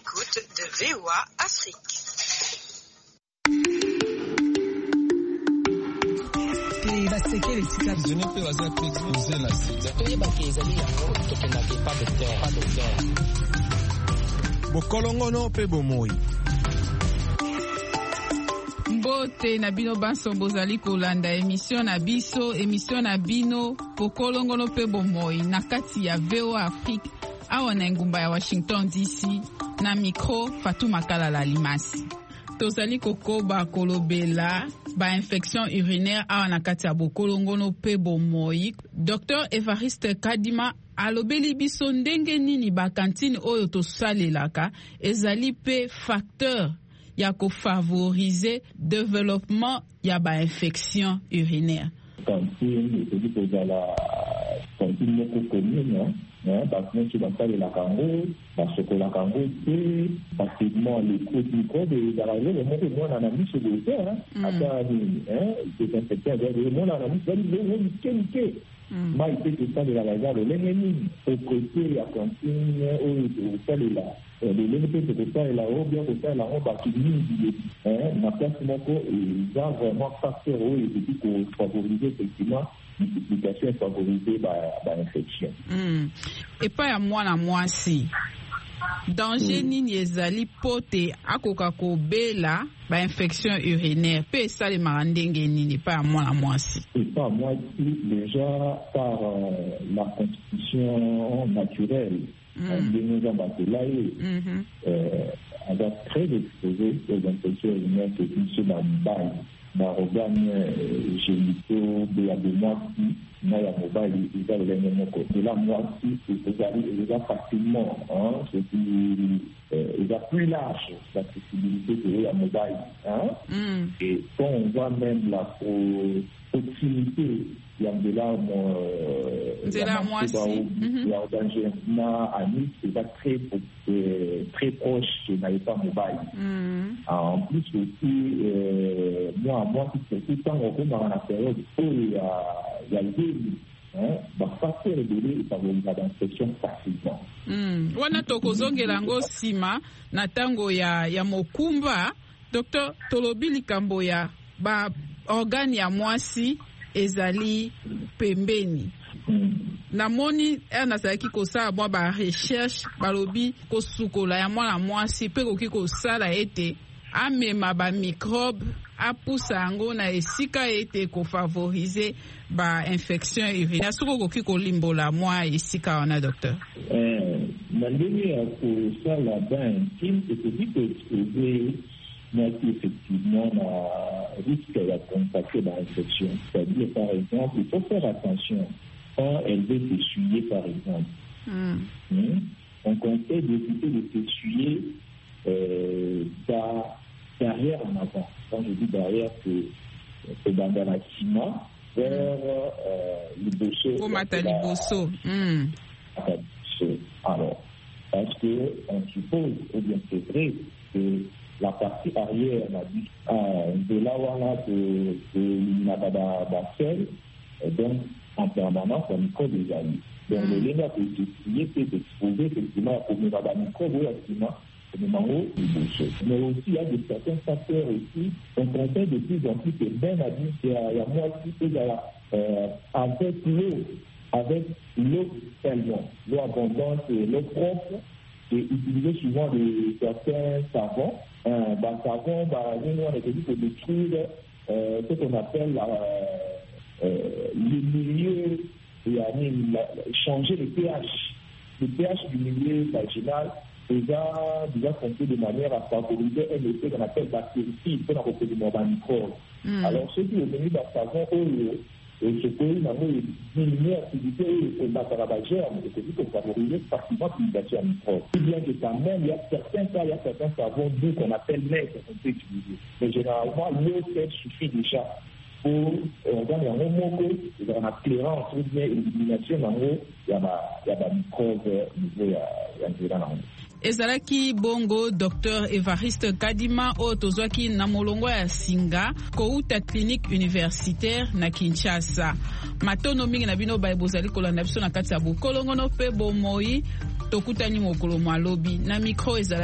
l'écoute de VOA Afrique. Bokolongono pe bomoi. Mbote na bino banso bozali kolanda émission na bino Bokolongono pe bomoi na kati ya VOA Afrique awa na ngumba ya Washington DC na micro Fatuma Kalala Limasi. Tozali kokoba kolobela ba infection urinaire awa na kati ya Bokolongono pe bomoi. Dr Evariste Kadima alobeli biso ndenge nini ba kantine oyo tosalelaka ezali pe facteur ya kofavoriser développement ya ba infection urinaire. Kantine ezali kozala kantine moko commune bato nyonso basalelaka yango basokolaka yango te facilement microbe ezala lelo moko emonana miso bote ata nini desinfectant ezali emonana miso ezali lelo mike mai mpe tosalelaka eza lolenge nini okote ya kantine oyo tosalela lolenge mpe tokosalela oyo bien kosalela yango bato mingi na place moko eza vraiment facteur oyo ekoki kofavoriser effectivement multiplication favorisée par infection. Epa ya mwana mwasi danger nini ezali pote akoka kobela ba infection urinaire pe esalemaka ndenge nini epa ya mwana mwasi? Epa ya mwasi déjà par la constitution naturelle ndenge eza batela ye aza très exposé aux infections urinaires que biso na mobali organe génitaux ya mwasi na ya mobali eza lolenge moko ela mwasi eza facilement eza plus large l'accessibilité que ya mobali et quand on voit même la proximité ya nzela mwasi ya danger na anis eza très proche na epa mobali. En plus aussi moi surtout ntango okomaka na période oyo ya leli bafacteur ebele efavorisaka d'infection facilement. Wana tokozongela yango nsima na ntango ya mokumba. Docteur, tolobi likambo ya ba organe ya mwasi ezali pembeni. Namoni nazalaki kosala mwa ba recherche balobi kosukola ya mwana mwasi pe koki kosala ete amema ba microbe apusa yango na esika ete kofavoriser ba infection urinaire. Soko koki kolimbola mwa esika wana docteur? Na ndenge ya kosala bain intime ekoki koexpose mwasi effectivement na risque ya contracter ba infection. C'est-à-dire par exemple, il faut faire attention quand elle veut s'essuyer par exemple. On conseille d'éviter de s'essuyer derrière en avant. Quand je dis derrière, c'est dans la ciment vers le bosso. Alors, parce que on suppose, ou bien c'est vrai, que la partie arrière de là où on a de sel, donc en permanence, un microbe des amis. Donc, le lien peut s'essuyer, peut exposer effectivement au microbe ou à mais aussi il y a certains facteurs aussi. On conseille de plus en plus que bien adultes, il y a moi aussi avec l'eau seulement, l'eau abondante, l'eau propre, et utiliser souvent certains savons. Savon, nous on a dit que détruire ce qu'on appelle le milieu, changer le pH du milieu vaginal. Déjà compté de manière à favoriser un effet qu'on appelle bactéricide, qu'on appelle le microbe. Alors, ceux qui ont venu dans le savon, ce pays n'a pas diminué l'activité et la germe, et c'est dit qu'on favorise facilement l'utilisation à microbe. Si bien que quand même, il y a certains cas, il y a certains savons doux qu'on appelle maigres qu'on peut utiliser. Mais généralement, l'eau sèche suffit déjà pour organe yango moko ezala na clearance ou bien élimination yango ya ba microbe niveau ya nzela nango. Ezalaki bongo Dr Evariste Kadima oyo tozwaki na molongo ya singa kouta clinique universitaire na Kinshasa. Matono mingi na bino bozali kolanda biso na kati ya Bokolongono pe bomoi tokutani mokolo malobi na micro ezala